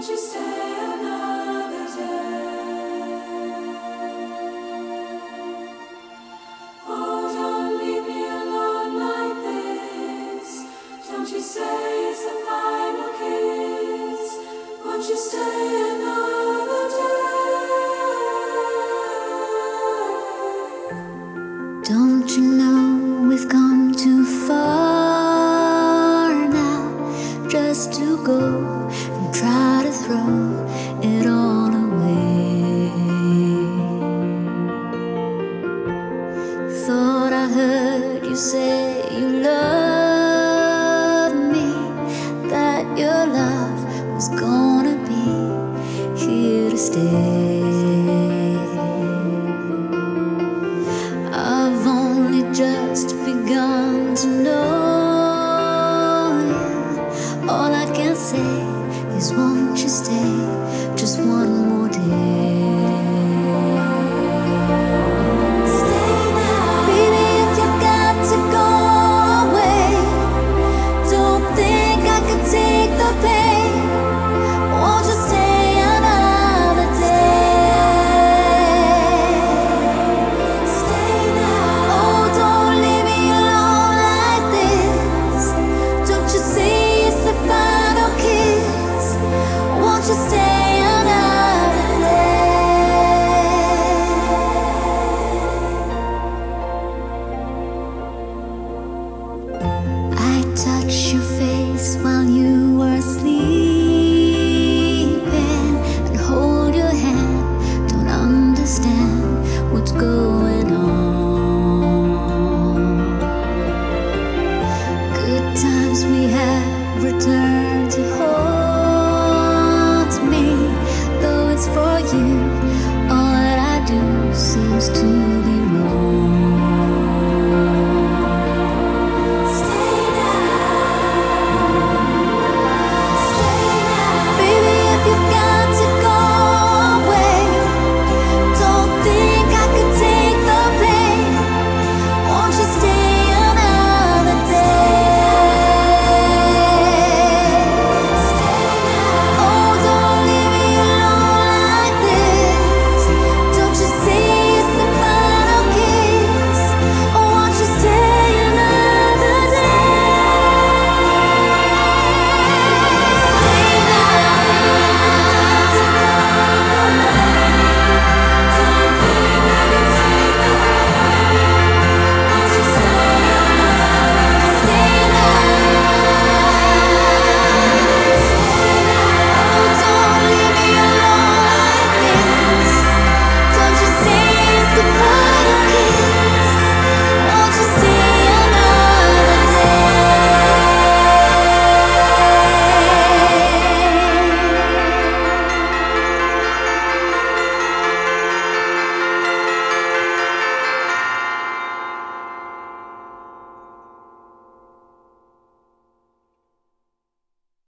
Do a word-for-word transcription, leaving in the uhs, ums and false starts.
Won't you stay another day? Oh, don't leave me alone like this. Don't you say it's the final kiss. Won't you stay another day? Don't you know we've come too far now just to go and try to throw it all away? Thought I heard you say you love me, that your love was gonna be here to stay. I've only just begun to know you. All I can say is won't you stay just one more day? Stay now. Baby, if you've got to go away, don't think I could take the pain. Won't you stay another day? Stay now. Oh, don't leave me alone like this. Don't you see it's the final kiss? Won't you stay another day? I touched your face while you were sleeping, and hold your hand. Don't understand what's going on. Good times we have returned to haunt me. Though it's for you, all that I do seems to